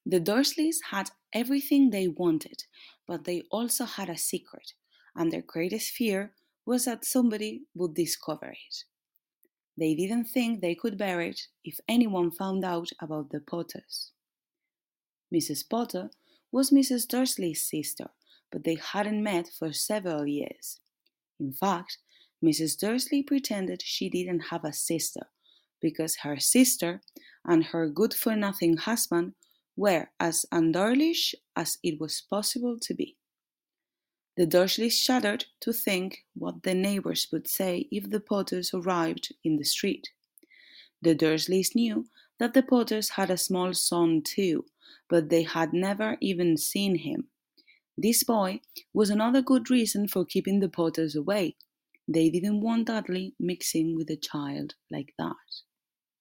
The Dursleys had everything they wanted, but they also had a secret, and their greatest fear was that somebody would discover it. They didn't think they could bear it if anyone found out about the Potters. Mrs. Potter was Mrs. Dursley's sister, but they hadn't met for several years. In fact, Mrs. Dursley pretended she didn't have a sister because her sister and her good for nothing husband were as undurlish as it was possible to be. The Dursleys shuddered to think what the neighbors would say if the Potters arrived in the street. The Dursleys knew that the Potters had a small son too, but they had never even seen him. This boy was another good reason for keeping the Potters away. They didn't want Dudley mixing with a child like that.